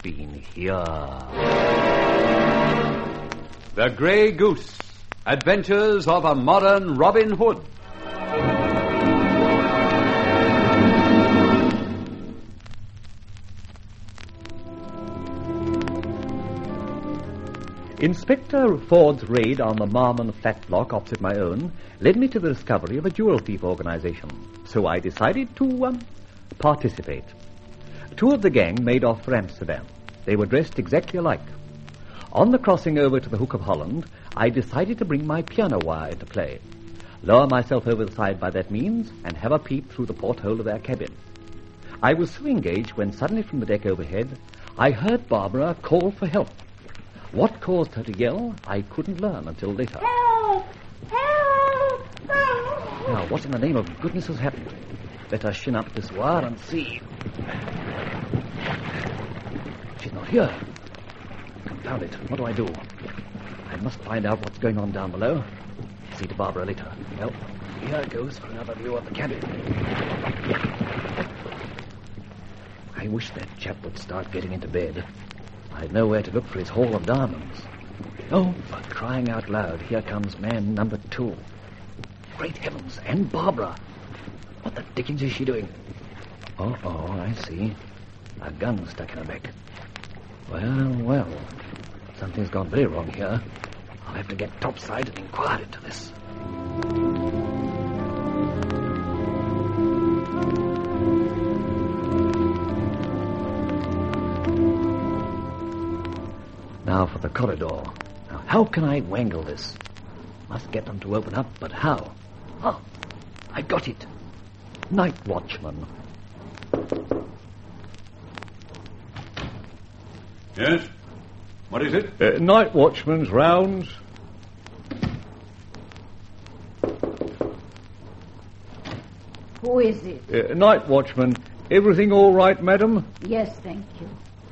seen here. The Grey Goose. Adventures of a Modern Robin Hood. Inspector Ford's raid on the Marmon flat block opposite my own led me to the discovery of a jewel thief organization. So I decided to participate. Two of the gang made off for Amsterdam. They were dressed exactly alike. On the crossing over to the Hook of Holland, I decided to bring my piano wire into play, lower myself over the side by that means, and have a peep through the porthole of their cabin. I was so engaged when suddenly from the deck overhead, I heard Barbara call for help. What caused her to yell, I couldn't learn until later. Help! Help! Help! Now, what in the name of goodness has happened? Let us shin up this wire and see. She's not here. Confound it. What do I do? I must find out what's going on down below. See to Barbara later. Well, here goes for another view of the cabin. I wish that chap would start getting into bed. I'd know where to look for his haul of diamonds. Oh, for crying out loud, here comes man number 2. Great heavens, and Barbara. What the dickens is she doing? Oh, I see. A gun stuck in her back. Well. Something's gone very wrong here. I'll have to get topside and inquire into this. Now for the corridor. Now, how can I wangle this? Must get them to open up, but how? Oh, I got it. Night watchman. Yes? What is it? Night watchman's rounds. Who is it? Night watchman. Everything all right, madam? Yes, thank you.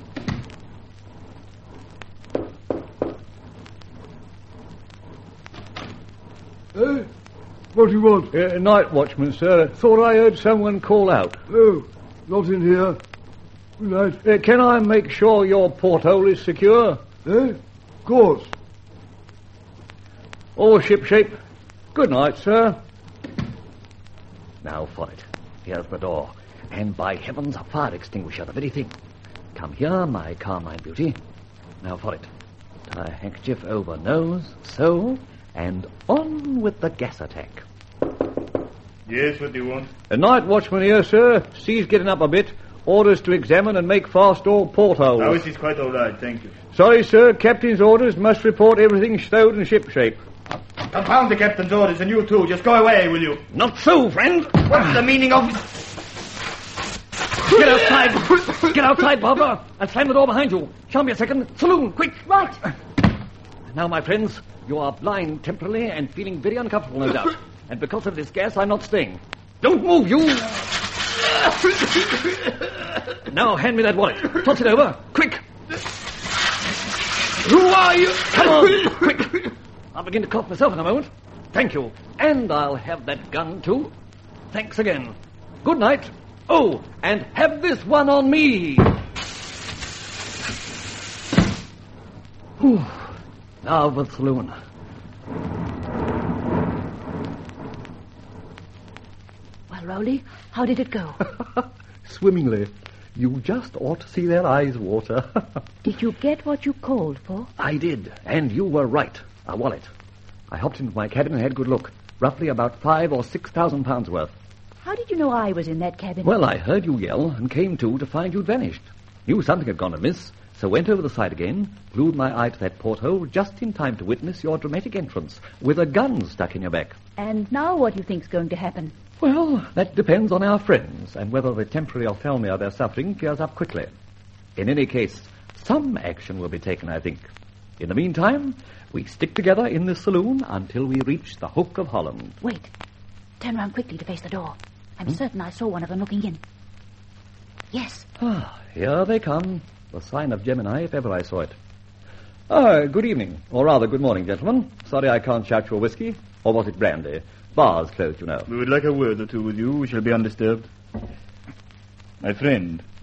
What do you want? Night watchman, sir. Thought I heard someone call out. Oh, not in here. Good night. Can I make sure your porthole is secure? Of course. All shipshape. Good night, sir. Now for it. Here's the door. And by heavens, a fire extinguisher, the very thing. Come here, my Carmine beauty. Now for it. Tie a handkerchief over nose, so, and on with the gas attack. Yes, what do you want? A night watchman here, sir. Sea's getting up a bit. Orders to examine and make fast all portholes. Now, it is quite all right, thank you. Sorry, sir. Captain's orders must report everything stowed and shipshape. Confound the captain's orders, and you too. Just go away, will you? Not so, friend. What's the meaning of... Get outside. Get outside, Barbara. I'll slam the door behind you. Show me a second. Saloon, quick. Right. Now, my friends, you are blind temporarily and feeling very uncomfortable, no doubt. And because of this gas, I'm not staying. Don't move, you. Now, hand me that wallet. Toss it over. Quick. Who are you? Come on, quick. I'll begin to cough myself in a moment. Thank you. And I'll have that gun, too. Thanks again. Good night. Oh, and have this one on me. Whew. Now for the saloon. Well, Rowley, how did it go? Swimmingly. You just ought to see their eyes water. Did you get what you called for? I did, and you were right. A wallet. I hopped into my cabin and had a good look. Roughly about £5,000 or £6,000 worth. How did you know I was in that cabin? Well, I heard you yell and came to find you'd vanished. Knew something had gone amiss, so went over the side again, glued my eye to that porthole just in time to witness your dramatic entrance, with a gun stuck in your back. And now what do you think's going to happen? Well, that depends on our friends, and whether the temporary ophthalmia of their suffering clears up quickly. In any case, some action will be taken, I think. In the meantime, we stick together in this saloon until we reach the Hook of Holland. Wait. Turn round quickly to face the door. I'm certain I saw one of them looking in. Yes. Here they come. The sign of Gemini, if ever I saw it. Good evening. Or rather, good morning, gentlemen. Sorry I can't shout your whiskey. Or was it brandy? Bar's closed, you know. We would like a word or two with you. We shall be undisturbed. My friend,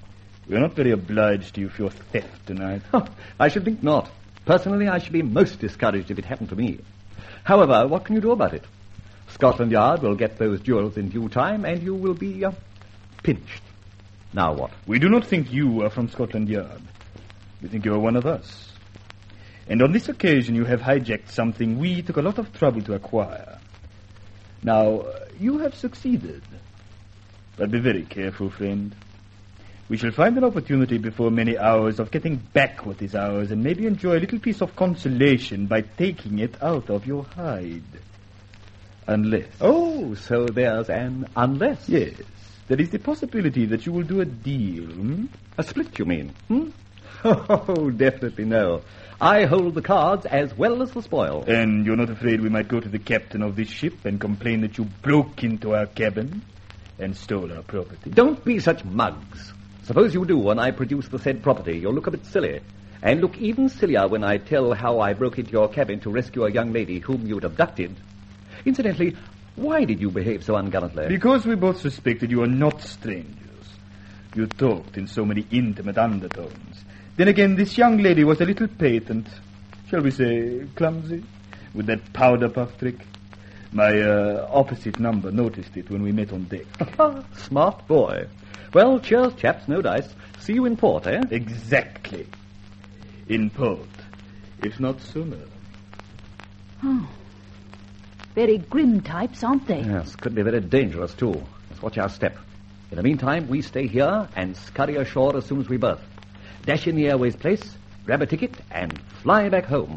We are not very obliged to you for your theft tonight. I should think not. Personally, I should be most discouraged if it happened to me. However, what can you do about it? Scotland Yard will get those jewels in due time, and you will be pinched. Now what? We do not think you are from Scotland Yard. We think you are one of us. And on this occasion you have hijacked something we took a lot of trouble to acquire. Now, you have succeeded. But be very careful, friend. We shall find an opportunity before many hours of getting back what is ours and maybe enjoy a little piece of consolation by taking it out of your hide. Unless. Oh, so there's an unless. Yes. There is the possibility that you will do a deal. A split, you mean? Oh, definitely no. I hold the cards as well as the spoil. And you're not afraid we might go to the captain of this ship and complain that you broke into our cabin and stole our property? Don't be such mugs. Suppose you do and I produce the said property. You'll look a bit silly. And look even sillier when I tell how I broke into your cabin to rescue a young lady whom you'd abducted. Incidentally, why did you behave so ungallantly? Because we both suspected you are not strangers. You talked in so many intimate undertones. Then again, this young lady was a little patent. Shall we say clumsy? With that powder puff trick. My opposite number noticed it when we met on deck. Smart boy. Well, cheers, chaps, no dice. See you in port, eh? Exactly. In port, if not sooner. Oh. Very grim types, aren't they? Yes, could be very dangerous, too. Let's watch our step. In the meantime, we stay here and scurry ashore as soon as we berth. Dash in the Airways place, grab a ticket, and fly back home.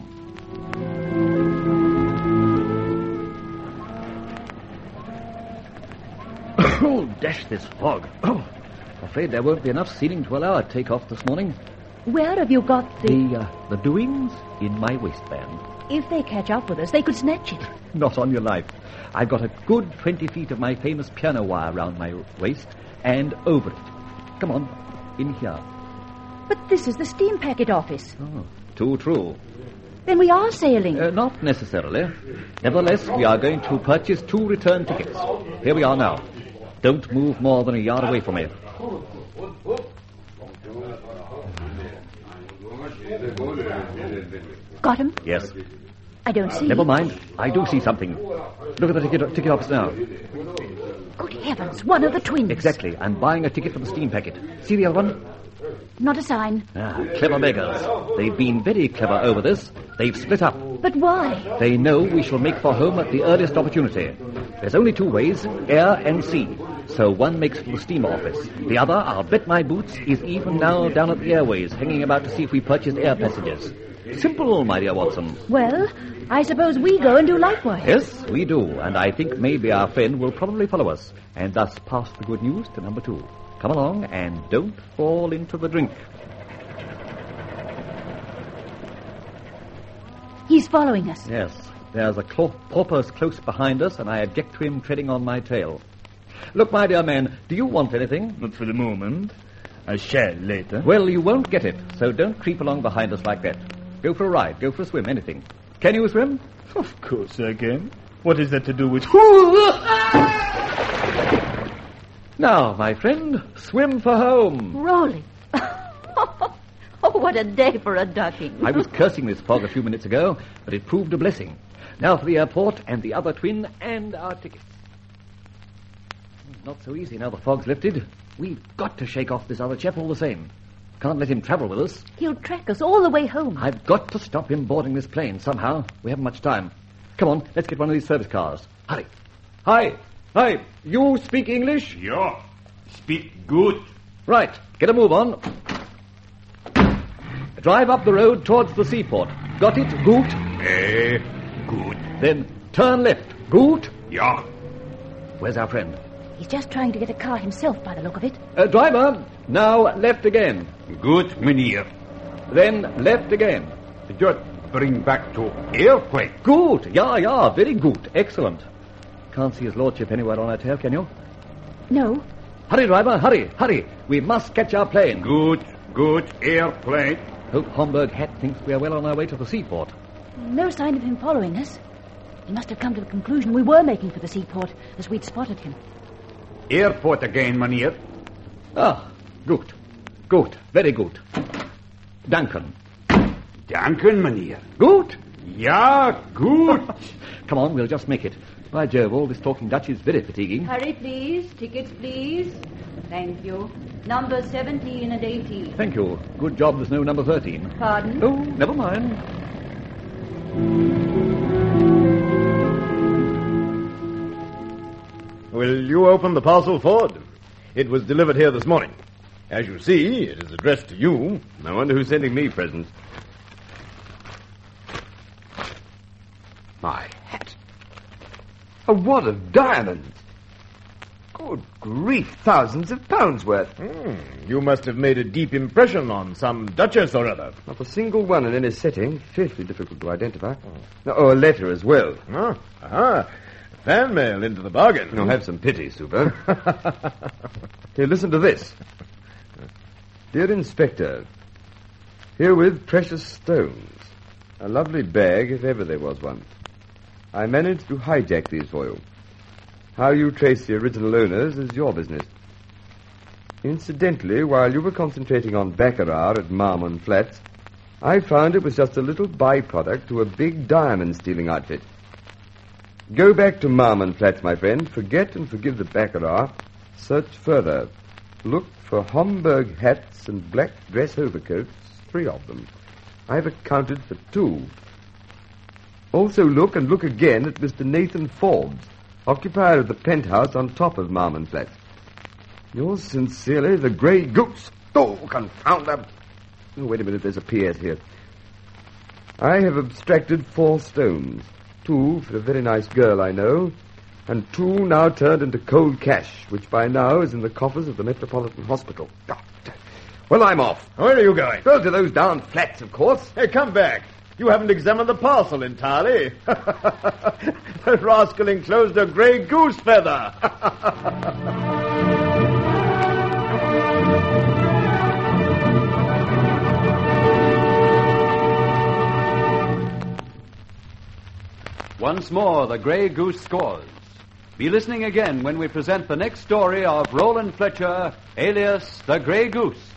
Oh, dash this fog. Oh, afraid there won't be enough ceiling to allow a take-off this morning. Where have you got The doings in my waistband. If they catch up with us, they could snatch it. Not on your life. I've got a good 20 feet of my famous piano wire round my waist and over it. Come on, in here. But this is the steam packet office. Oh, too true. Then we are sailing. Not necessarily. Nevertheless, we are going to purchase 2 return tickets. Here we are now. Don't move more than a yard away from me. Got him? Yes. I don't see. Never mind. I do see something. Look at the ticket office now. Good heavens, one of the twins. Exactly. I'm buying a ticket for the steam packet. See the other one? Not a sign. Clever beggars. They've been very clever over this. They've split up. But why? They know we shall make for home at the earliest opportunity. There's only 2 ways, air and sea. So one makes for the steamer office. The other, I'll bet my boots, is even now down at the Airways, hanging about to see if we purchase air passengers. Simple, my dear Watson. Well, I suppose we go and do likewise. Yes, we do. And I think maybe our friend will probably follow us, and thus pass the good news to number 2. Come along and don't fall into the drink. He's following us. Yes, there's a porpoise close behind us, and I object to him treading on my tail. Look, my dear man, do you want anything? Not for the moment. I shall later. Well, you won't get it, so don't creep along behind us like that. Go for a ride, go for a swim, anything. Can you swim? Of course I can. What is that to do with... Now, my friend, swim for home. Rolling. Oh, what a day for a ducking. I was cursing this fog a few minutes ago, but it proved a blessing. Now for the airport and the other twin and our tickets. Not so easy now the fog's lifted. We've got to shake off this other chap all the same. Can't let him travel with us. He'll track us all the way home. I've got to stop him boarding this plane somehow. We haven't much time. Come on, let's get one of these service cars. Hurry. Hi. You speak English? Yeah. Speak good. Right. Get a move on. Drive up the road towards the seaport. Got it? Gut? Good. Then turn left. Gut? Yeah. Where's our friend? He's just trying to get a car himself by the look of it. Driver, now left again. Good, mynheer. Then left again. Just bring back to airplane. Good. Yeah, very good. Excellent. Can't see his lordship anywhere on our tail, can you? No. Hurry, driver, hurry. We must catch our plane. Good, airplane. Hope Homburg Hat thinks we are well on our way to the seaport. No sign of him following us. He must have come to the conclusion we were making for the seaport, as we'd spotted him. Airport again, mynheer. Good. Good, very good. Duncan. Danken, meneer. Good. Ja, gut. Come on, we'll just make it. By Jove, all this talking Dutch is very fatiguing. Hurry, please. Tickets, please. Thank you. Number 17 and 18. Thank you. Good job there's no number 13. Pardon? Oh, never mind. Will you open the parcel, Ford? It was delivered here this morning. As you see, it is addressed to you. I wonder who's sending me presents. My hat. A wad of diamonds. Good grief, thousands of pounds worth. You must have made a deep impression on some duchess or other. Not a single one in any setting. Fearfully difficult to identify. Oh, a letter as well. Fan mail into the bargain. Oh, have some pity, Super. Here, listen to this. Dear Inspector, herewith precious stones. A lovely bag, if ever there was one. I managed to hijack these for you. How you trace the original owners is your business. Incidentally, while you were concentrating on Baccarat at Marmon Flats, I found it was just a little byproduct to a big diamond-stealing outfit. Go back to Marmon Flats, my friend. Forget and forgive the Baccarat. Search further. Look for Homburg hats and black dress overcoats, 3 of them. I've accounted for 2. Also look and look again at Mr. Nathan Forbes, occupier of the penthouse on top of Marmon Flats. Yours sincerely, the Grey Goose. Oh, confound them. Oh, wait a minute, there's a P.S. here. I have abstracted 4 stones. 2 for a very nice girl I know, and 2 now turned into cold cash, which by now is in the coffers of the Metropolitan Hospital. Well, I'm off. Where are you going? Well, to those down flats, of course. Hey, come back. You haven't examined the parcel entirely. The rascal enclosed a grey goose feather. Once more, the Grey Goose scores. Be listening again when we present the next story of Roland Fletcher, alias the Grey Goose.